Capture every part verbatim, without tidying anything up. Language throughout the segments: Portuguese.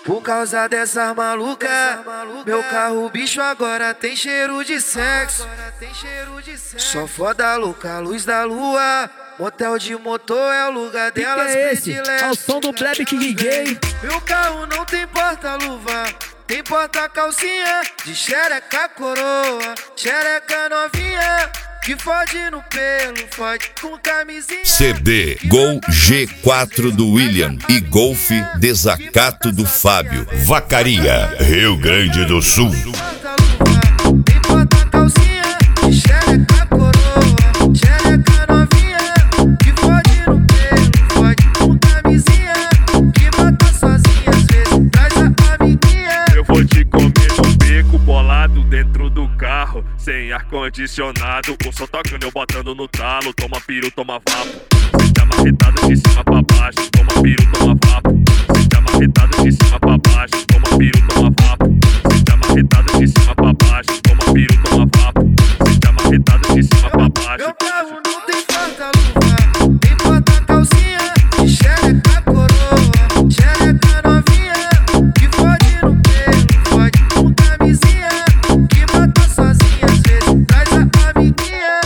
Por causa dessas malucas, meu carro bicho agora tem cheiro de sexo. Só foda louca, luz da lua. Motel de motor é o lugar delas predileto. Ao som do Black D J. Meu carro não tem porta-luva, tem porta-calcinha de xereca coroa, xereca novinha, que fode no pelo, fode com camisinha. C D Gol G quatro do William e Golf Desacato do Fábio. Vacaria, Rio Grande do Sul. Tem porta-calcinha de xereca coroa, xereca novinha, que fode no pelo, fode com camisinha, que mata sozinha, às vezes traz a amiguinha. Eu vou te comer no beco, bolado dentro do carro, sem ar-condicionado, o som tocando, eu botando no talo. Toma piru, toma vapo, sente amarretado de cima pra baixo. Toma piru, toma vapo, sente amarretado de cima pra baixo. Toma piru, toma vapo, sente amarretado de cima pra baixo. Toma piru, toma vapo, sente amarretado de cima pra baixo. Meu carro não tem porta-luva, tem porta-calcinha de xereca coroa, xereca novinha, que fode no pelo, fode com camisinha, que mata sozinha, às vezes traz a amiguinha.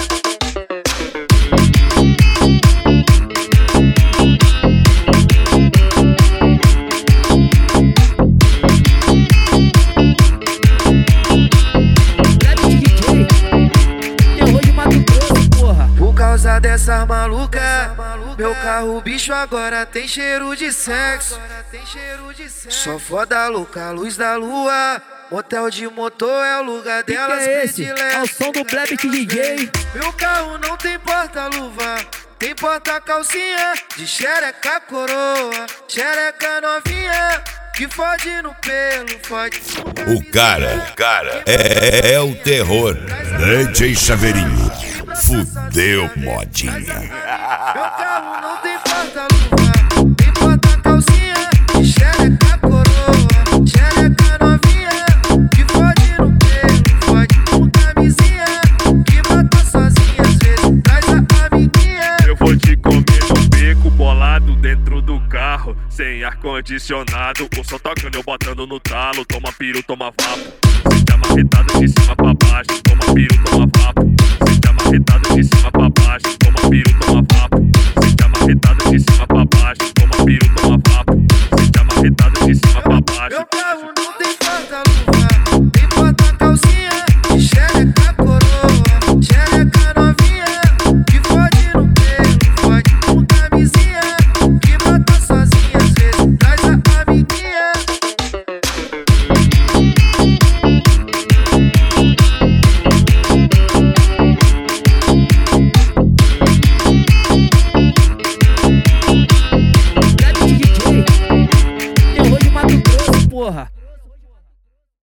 Por causa dessas malucas, meu carro bicho agora tem cheiro de sexo. Só foda louca, luz da lua. Motel de motor é o lugar delas predileto. Ao som do Black D J. Meu carro não tem porta-luva, tem porta-calcinha de xereca coroa, xereca novinha, que fode no pelo, fode com camisinha. O cara, o cara é, é o terror. D J Chaveirinho, fudeu modinha. Meu carro não tem porta-luva, tem porta-calcinha de xereca coroa, xereca novinha, que fode no pelo, fode com camisinha, que mata sozinha, às vezes traz a amiguinha. Eu vou te comer no beco, bolado dentro do carro, sem ar-condicionado, o som tocando, eu botando no talo. Toma piru, toma vapo, sente amarretado de cima pra baixo. Toma piru, toma vapo, sente amarretado de cima pra baixo. Toma piru, toma vapo, sente amarretado de cima pra baixo. Toma piru, toma vapo, sente amarretado de cima